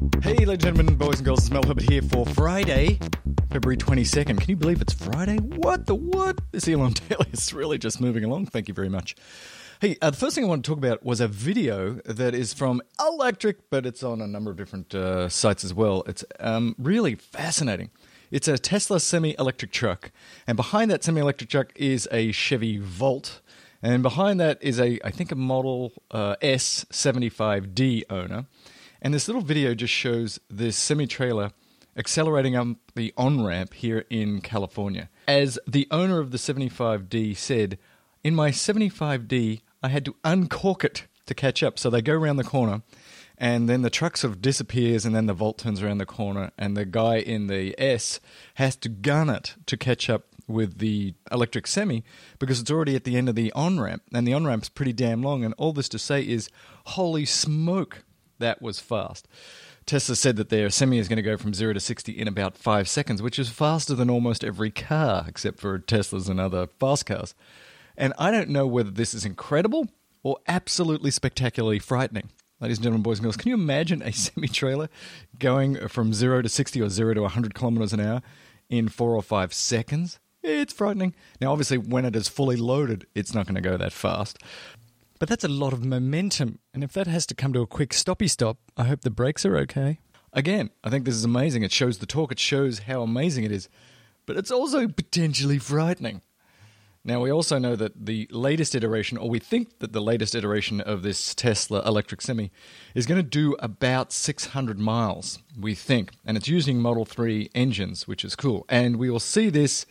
Hey, ladies and gentlemen, boys and girls, it's Mel Herbert here for Friday, February 22nd. Can you believe it's Friday? What? This Elon Daily is really just moving along. Thank you very much. Hey, the first thing I want to talk about was a video that is from Electric, but it's on a number of different sites as well. It's really fascinating. It's a Tesla semi-electric truck, and behind that semi-electric truck is a Chevy Volt, and behind that is I think a Model S75D owner. And this little video just shows this semi-trailer accelerating up the on-ramp here in California. As the owner of the 75D said, in my 75D, I had to uncork it to catch up. So they go around the corner, and then the truck sort of disappears, and then the Volt turns around the corner, and the guy in the S has to gun it to catch up with the electric semi because it's already at the end of the on-ramp, and the on-ramp's pretty damn long. And all this to say is, holy smoke, that was fast. Tesla said that their semi is going to go from 0 to 60 in about 5 seconds, which is faster than almost every car, except for Teslas and other fast cars. And I don't know whether this is incredible or absolutely spectacularly frightening. Ladies and gentlemen, boys and girls, can you imagine a semi-trailer going from 0 to 60 or 0 to 100 kilometers an hour in 4 or 5 seconds? It's frightening. Now, obviously, when it is fully loaded, it's not going to go that fast. But that's a lot of momentum, and if that has to come to a quick stoppy stop, I hope the brakes are okay. Again, I think this is amazing. It shows the torque, it shows how amazing it is, but it's also potentially frightening. Now, we also know that the latest iteration, or we think that the latest iteration of this Tesla electric semi is going to do about 600 miles, we think. And it's using Model 3 engines, which is cool. And we will see this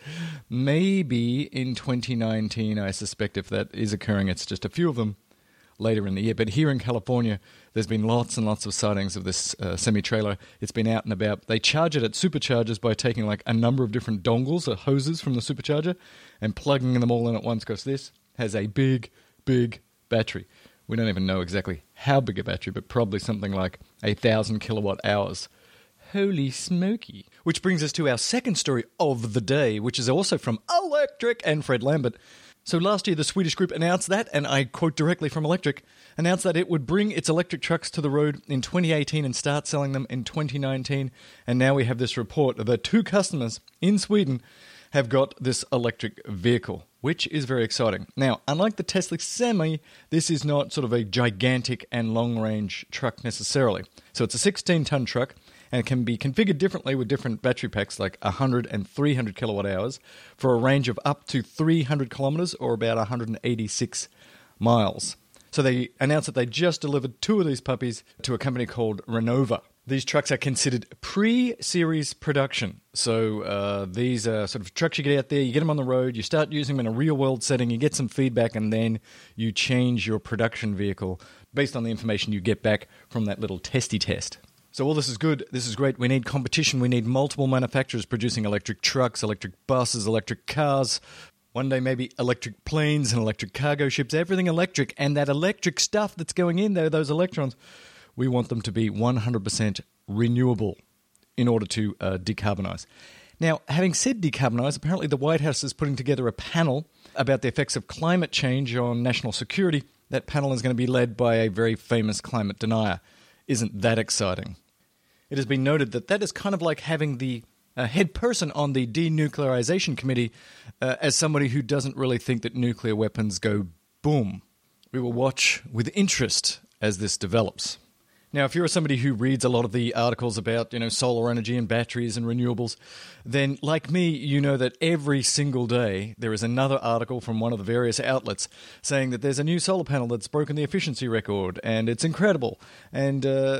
maybe in 2019, I suspect. If that is occurring, it's just a few of them later in the year. But here in California, there's been lots and lots of sightings of this semi-trailer. It's been out and about. They charge it at superchargers by taking like a number of different dongles or hoses from the supercharger and plugging them all in at once, because this has a big, big battery. We don't even know exactly how big a battery, but probably something like 1,000 kilowatt hours. Holy smoky. Which brings us to our second story of the day, which is also from Electric and Fred Lambert. So last year, the Swedish group announced that, and I quote directly from Electric, announced that it would bring its electric trucks to the road in 2018 and start selling them in 2019. And now we have this report that 2 customers in Sweden have got this electric vehicle, which is very exciting. Now, unlike the Tesla Semi, this is not sort of a gigantic and long-range truck necessarily. So it's a 16-ton truck, and it can be configured differently with different battery packs like 100 and 300 kilowatt hours for a range of up to 300 kilometers or about 186 miles. So they announced that they just delivered 2 of these puppies to a company called Renova. These trucks are considered pre-series production. So these are sort of trucks you get out there, you get them on the road, you start using them in a real-world setting, you get some feedback, and then you change your production vehicle based on the information you get back from that little testy test. So all this is good, this is great. We need competition, we need multiple manufacturers producing electric trucks, electric buses, electric cars, one day maybe electric planes and electric cargo ships, everything electric. And that electric stuff that's going in there, those electrons, we want them to be 100% renewable in order to decarbonize. Now, having said decarbonize, apparently the White House is putting together a panel about the effects of climate change on national security. That panel is going to be led by a very famous climate denier. Isn't that exciting? It has been noted that that is kind of like having the head person on the denuclearization committee as somebody who doesn't really think that nuclear weapons go boom. We will watch with interest as this develops. Now, if you're somebody who reads a lot of the articles about, solar energy and batteries and renewables, then like me, you know that every single day there is another article from one of the various outlets saying that there's a new solar panel that's broken the efficiency record and it's incredible. And,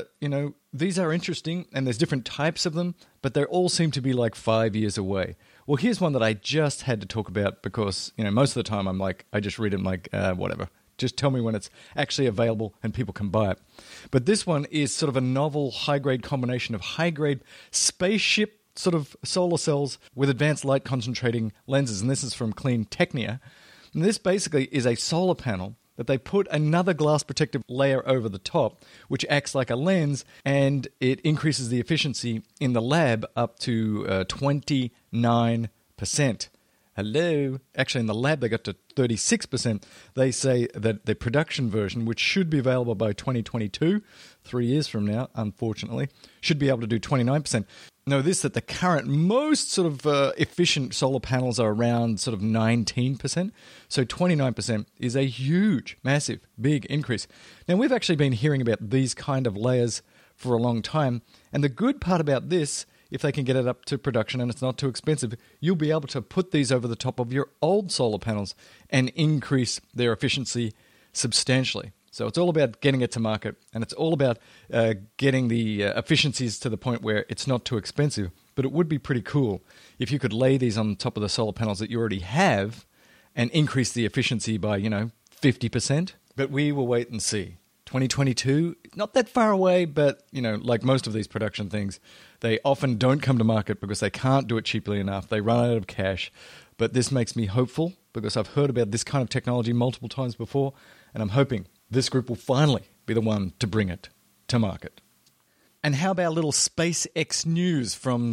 these are interesting and there's different types of them, but they all seem to be like 5 years away. Well, here's one that I just had to talk about because, most of the time I'm like, I just read it and I'm like, whatever. Just tell me when it's actually available and people can buy it. But this one is sort of a novel high-grade combination of high-grade spaceship sort of solar cells with advanced light concentrating lenses. And this is from Clean Technia. And this basically is a solar panel that they put another glass protective layer over the top, which acts like a lens, and it increases the efficiency in the lab up to 29%. Hello. Actually, in the lab, they got to 36%. They say that the production version, which should be available by 2022, 3 years from now, unfortunately, should be able to do 29%. Know this, that the current most sort of efficient solar panels are around sort of 19%. So 29% is a huge, massive, big increase. Now, we've actually been hearing about these kind of layers for a long time. And the good part about this, if they can get it up to production and it's not too expensive, you'll be able to put these over the top of your old solar panels and increase their efficiency substantially. So it's all about getting it to market, and it's all about getting the efficiencies to the point where it's not too expensive. But it would be pretty cool if you could lay these on top of the solar panels that you already have and increase the efficiency by, 50%. But we will wait and see. 2022, not that far away, but, like most of these production things, they often don't come to market because they can't do it cheaply enough. They run out of cash. But this makes me hopeful because I've heard about this kind of technology multiple times before, and I'm hoping this group will finally be the one to bring it to market. And how about a little SpaceX news from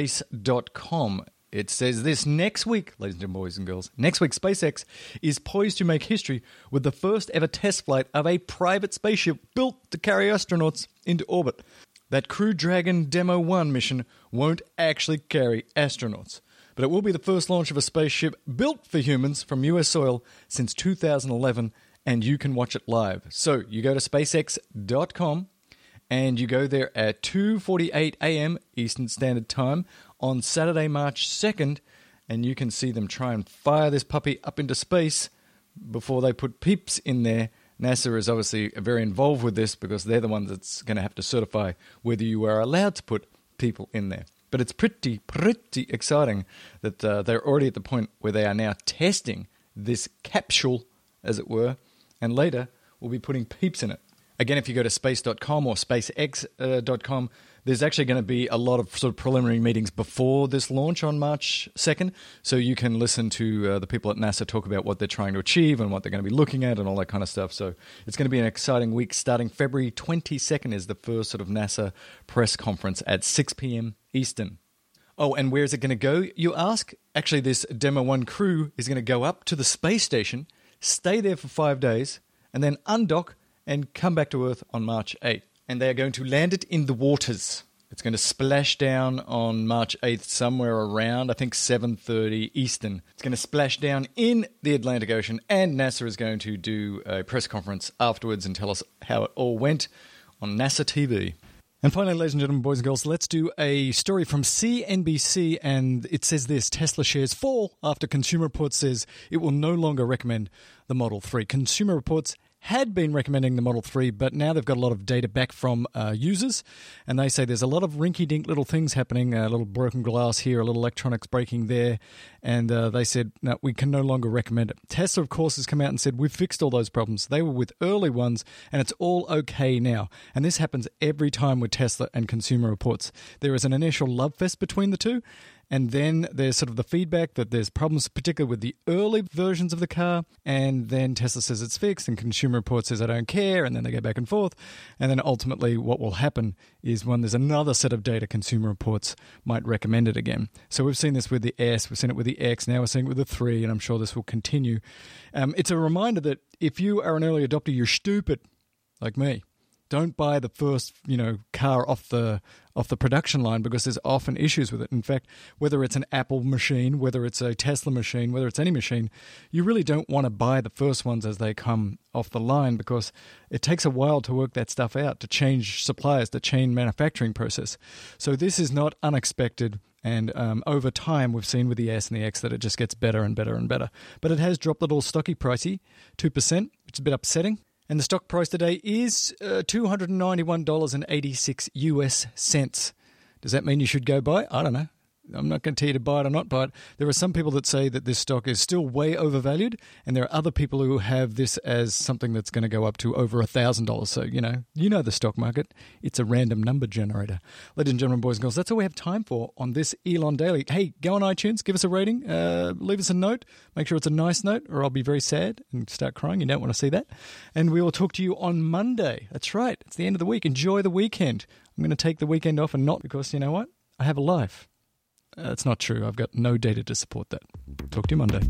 space.com? It says this: next week, ladies and boys and girls, next week SpaceX is poised to make history with the first ever test flight of a private spaceship built to carry astronauts into orbit. That Crew Dragon Demo 1 mission won't actually carry astronauts, but it will be the first launch of a spaceship built for humans from US soil since 2011, and you can watch it live. So you go to spacex.com and you go there at 2:48 a.m. Eastern Standard Time on Saturday, March 2nd, and you can see them try and fire this puppy up into space before they put peeps in there. NASA is obviously very involved with this because they're the ones that's going to have to certify whether you are allowed to put people in there. But it's pretty exciting that they're already at the point where they are now testing this capsule, as it were, and later we'll be putting peeps in it. Again, if you go to space.com or spacex.com, there's actually going to be a lot of sort of preliminary meetings before this launch on March 2nd, so you can listen to the people at NASA talk about what they're trying to achieve and what they're going to be looking at and all that kind of stuff. So it's going to be an exciting week. Starting February 22nd is the first sort of NASA press conference at 6 p.m. Eastern. Oh, and where is it going to go, you ask? Actually, this Demo 1 crew is going to go up to the space station, stay there for 5 days, and then undock and come back to Earth on March 8th. And they are going to land it in the waters. It's going to splash down on March 8th somewhere around, I think, 7:30 Eastern. It's going to splash down in the Atlantic Ocean, and NASA is going to do a press conference afterwards and tell us how it all went on NASA TV. And finally, ladies and gentlemen, boys and girls, let's do a story from CNBC, and it says this: Tesla shares fall after Consumer Reports says it will no longer recommend the Model 3. Consumer Reports had been recommending the Model 3, but now they've got a lot of data back from users, and they say there's a lot of rinky-dink little things happening, a little broken glass here, a little electronics breaking there, and they said, no, we can no longer recommend it. Tesla, of course, has come out and said, we've fixed all those problems. They were with early ones, and it's all okay now. And this happens every time with Tesla and Consumer Reports. There is an initial love fest between the two, and then there's sort of the feedback that there's problems, particularly with the early versions of the car. And then Tesla says it's fixed, and Consumer Reports says I don't care. And then they go back and forth. And then ultimately what will happen is when there's another set of data, Consumer Reports might recommend it again. So we've seen this with the S, we've seen it with the X, now we're seeing it with the 3, and I'm sure this will continue. It's a reminder that if you are an early adopter, you're stupid, like me. Don't buy the first, car off the production line, because there's often issues with it. In fact, whether it's an Apple machine, whether it's a Tesla machine, whether it's any machine, you really don't want to buy the first ones as they come off the line, because it takes a while to work that stuff out, to change suppliers, to change manufacturing process. So this is not unexpected. And over time, we've seen with the S and the X that it just gets better and better and better. But it has dropped a little stocky pricey, 2%, which is a bit upsetting. And the stock price today is $291.86 US cents. Does that mean you should go buy? I don't know. I'm not going to tell you to buy it or not buy it. There are some people that say that this stock is still way overvalued, and there are other people who have this as something that's going to go up to over $1,000. So, you know the stock market. It's a random number generator. Ladies and gentlemen, boys and girls, that's all we have time for on this Elon Daily. Hey, go on iTunes, give us a rating, leave us a note. Make sure it's a nice note, or I'll be very sad and start crying. You don't want to see that. And we will talk to you on Monday. That's right. It's the end of the week. Enjoy the weekend. I'm going to take the weekend off, and not because, you know what? I have a life. That's not true. I've got no data to support that. Talk to you Monday.